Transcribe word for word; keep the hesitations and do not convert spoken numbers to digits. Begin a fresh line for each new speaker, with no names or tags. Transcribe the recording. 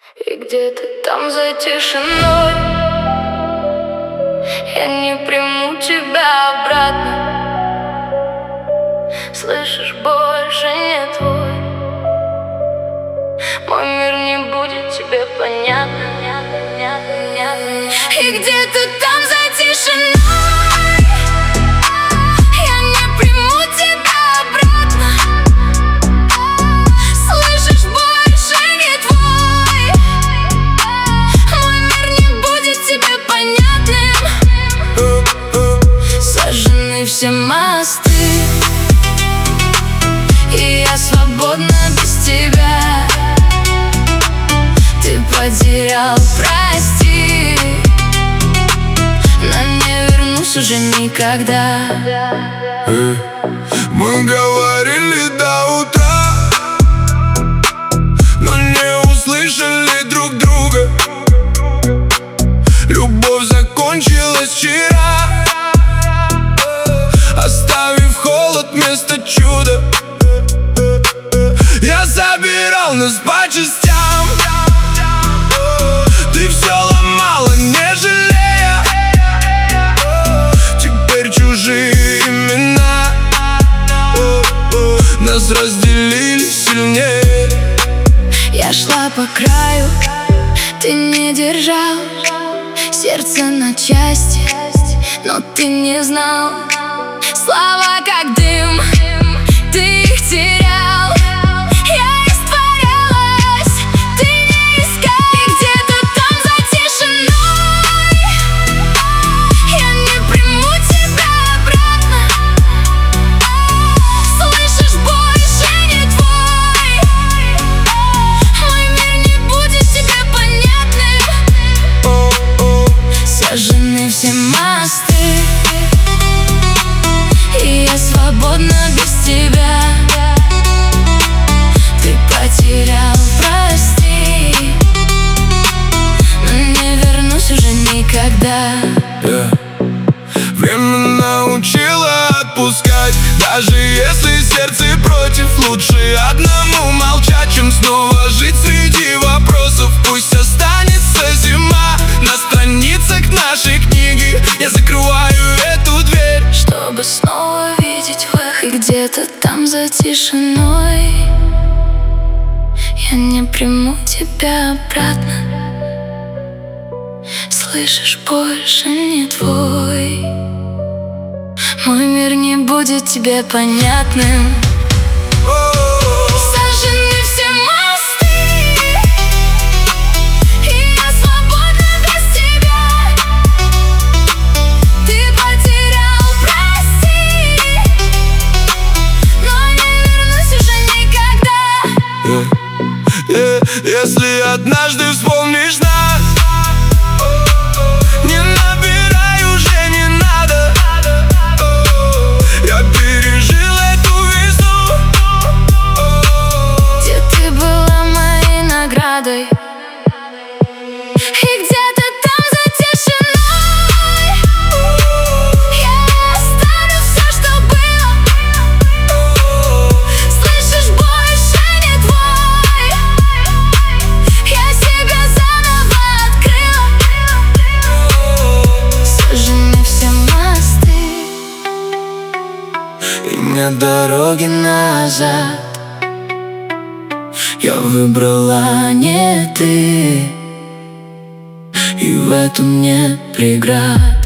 И где-то там за тишиной я не приму тебя обратно. Слышишь, больше не твой. Мой мир не будет тебе понятно. И где-то там за тишиной я не приму тебя обратно. Слышишь, больше не твой. Мой мир не будет тебе понятным. Сожжены все мосты, и я свободна без тебя. Ты потерял, прости, но не вернусь уже никогда.
э, Мы говорили до утра, но не услышали друг друга. Любовь закончилась вчера, оставив холод вместо чуда. Я собирал нас по частям, ты все ломала, не жалея. Теперь чужие имена нас разделили сильнее.
Я шла по краю, ты не держал сердце на части, но ты не знал. Слова как дым, ты их терял. Я испарялась, ты не искал. И где-то там за тишиной я не приму тебя обратно. Слышишь, больше не твой. Мой мир не будет тебе понятным. Сожжены все мосты, и я свободна без тебя. Ты потерял, прости, но не вернусь уже никогда.
yeah. Время научило отпускать, даже если сердце против. Лучше одному молчать, чем снова жить среди вопросов. Пусть останется зима на страницах нашей книги. Я закрываю эту дверь,
чтобы снова видеть выход. И где-то там за тишиной я не приму тебя обратно. Слышишь, больше не твой. Мой мир не будет тебе понятным. Сожжены все мосты, и я свободна без тебя. Ты потерял, прости, но не вернусь уже никогда.
yeah. Yeah. Если однажды вспомнишь нас, не набирай, уже не надо. Я пережил эту весну,
где ты была моей наградой. И где-то там за тишиной я оставлю все, что было. Слышишь, больше не твой. Я себя заново открыла. Сожжены все мосты,
и нет дороги назад.
я выбрала не ты, и в этом нет преград.